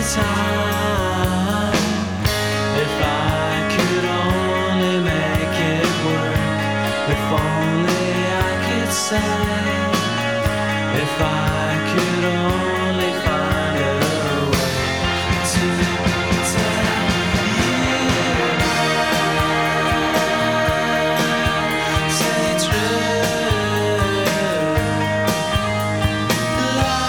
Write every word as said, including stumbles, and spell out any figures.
time. If I could only make it work, if only I could say, if I could only